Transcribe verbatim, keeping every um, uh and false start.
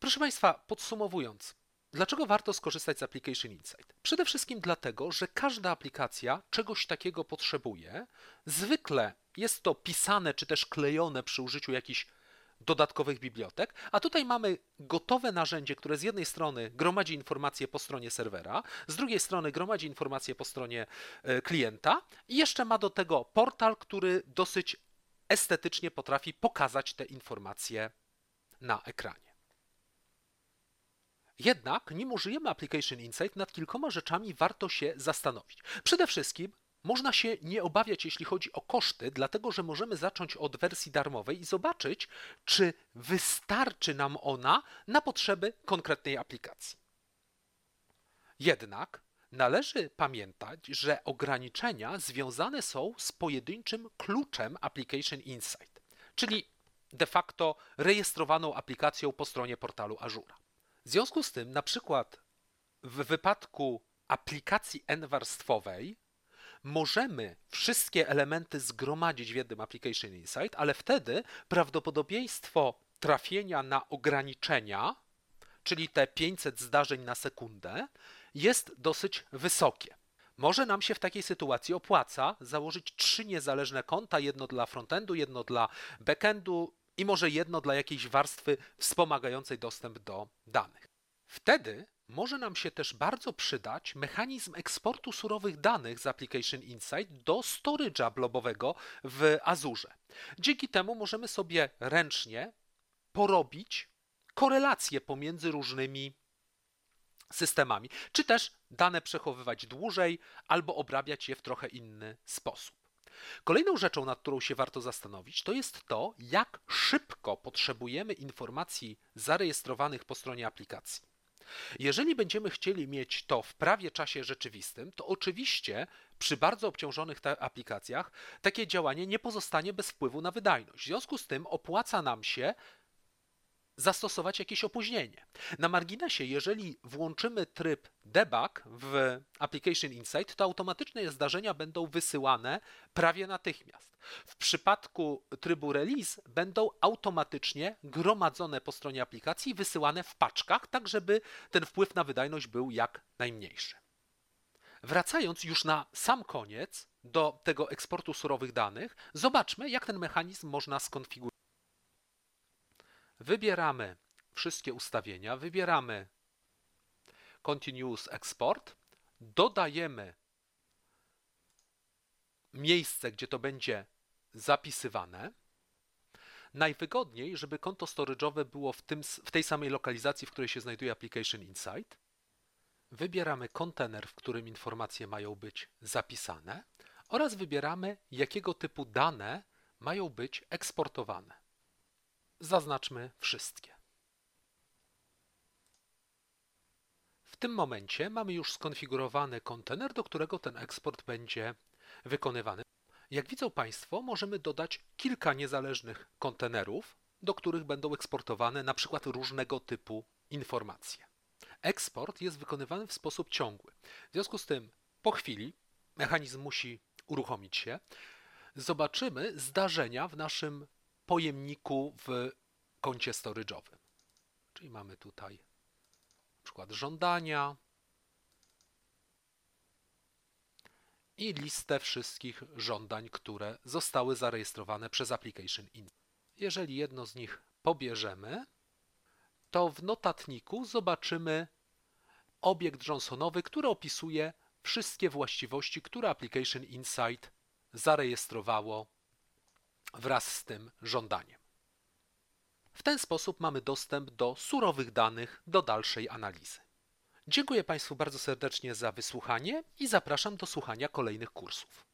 Proszę Państwa, podsumowując, dlaczego warto skorzystać z Application Insight? Przede wszystkim dlatego, że każda aplikacja czegoś takiego potrzebuje. Zwykle jest to pisane czy też klejone przy użyciu jakichś dodatkowych bibliotek, a tutaj mamy gotowe narzędzie, które z jednej strony gromadzi informacje po stronie serwera, z drugiej strony gromadzi informacje po stronie klienta i jeszcze ma do tego portal, który dosyć estetycznie potrafi pokazać te informacje na ekranie. Jednak, nim użyjemy Application Insight, nad kilkoma rzeczami warto się zastanowić. Przede wszystkim można się nie obawiać, jeśli chodzi o koszty, dlatego że możemy zacząć od wersji darmowej i zobaczyć, czy wystarczy nam ona na potrzeby konkretnej aplikacji. Jednak należy pamiętać, że ograniczenia związane są z pojedynczym kluczem Application Insight, czyli de facto rejestrowaną aplikacją po stronie portalu Azura. W związku z tym, na przykład w wypadku aplikacji n-warstwowej możemy wszystkie elementy zgromadzić w jednym Application Insight, ale wtedy prawdopodobieństwo trafienia na ograniczenia, czyli te pięćset zdarzeń na sekundę, jest dosyć wysokie. Może nam się w takiej sytuacji opłaca założyć trzy niezależne konta, jedno dla frontendu, jedno dla backendu i może jedno dla jakiejś warstwy wspomagającej dostęp do danych. Wtedy może nam się też bardzo przydać mechanizm eksportu surowych danych z Application Insight do storage'a blobowego w Azurze. Dzięki temu możemy sobie ręcznie porobić korelacje pomiędzy różnymi systemami, czy też dane przechowywać dłużej albo obrabiać je w trochę inny sposób. Kolejną rzeczą, nad którą się warto zastanowić, to jest to, jak szybko potrzebujemy informacji zarejestrowanych po stronie aplikacji. Jeżeli będziemy chcieli mieć to w prawie czasie rzeczywistym, to oczywiście przy bardzo obciążonych aplikacjach takie działanie nie pozostanie bez wpływu na wydajność. W związku z tym opłaca nam się zastosować jakieś opóźnienie. Na marginesie, jeżeli włączymy tryb debug w Application Insight, to automatyczne zdarzenia będą wysyłane prawie natychmiast. W przypadku trybu release będą automatycznie gromadzone po stronie aplikacji i wysyłane w paczkach, tak żeby ten wpływ na wydajność był jak najmniejszy. Wracając już na sam koniec do tego eksportu surowych danych, zobaczmy, jak ten mechanizm można skonfigurować. Wybieramy wszystkie ustawienia, wybieramy Continuous Export, dodajemy miejsce, gdzie to będzie zapisywane. Najwygodniej, żeby konto storage'owe było w, tym, w tej samej lokalizacji, w której się znajduje Application Insight. Wybieramy kontener, w którym informacje mają być zapisane oraz wybieramy, jakiego typu dane mają być eksportowane. Zaznaczmy wszystkie. W tym momencie mamy już skonfigurowany kontener, do którego ten eksport będzie wykonywany. Jak widzą Państwo, możemy dodać kilka niezależnych kontenerów, do których będą eksportowane na przykład różnego typu informacje. Eksport jest wykonywany w sposób ciągły. W związku z tym po chwili mechanizm musi uruchomić się. Zobaczymy zdarzenia w naszym pojemniku w koncie storage'owym. Czyli mamy tutaj na przykład żądania i listę wszystkich żądań, które zostały zarejestrowane przez Application Insight. Jeżeli jedno z nich pobierzemy, to w notatniku zobaczymy obiekt Johnsonowy, który opisuje wszystkie właściwości, które Application Insight zarejestrowało wraz z tym żądaniem. W ten sposób mamy dostęp do surowych danych do dalszej analizy. Dziękuję Państwu bardzo serdecznie za wysłuchanie i zapraszam do słuchania kolejnych kursów.